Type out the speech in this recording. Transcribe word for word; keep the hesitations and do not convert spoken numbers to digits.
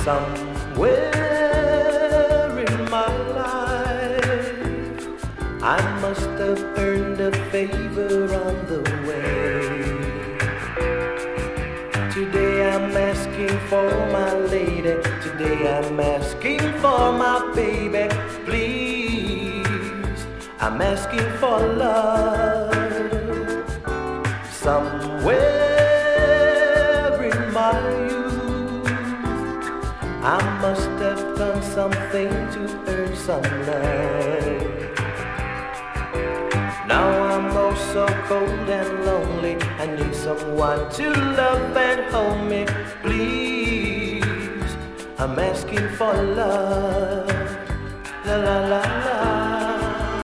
Somewhere in my life, I must have earned a favor on the way. Today I'm asking for my lady. Today I'm asking for my baby. Please, I'm asking for love. Somewhere in my youth, I must have done something to earn some love. Now I'm oh so cold and lonely. I need someone to love and hold me. Please, I'm asking for love. La la la la.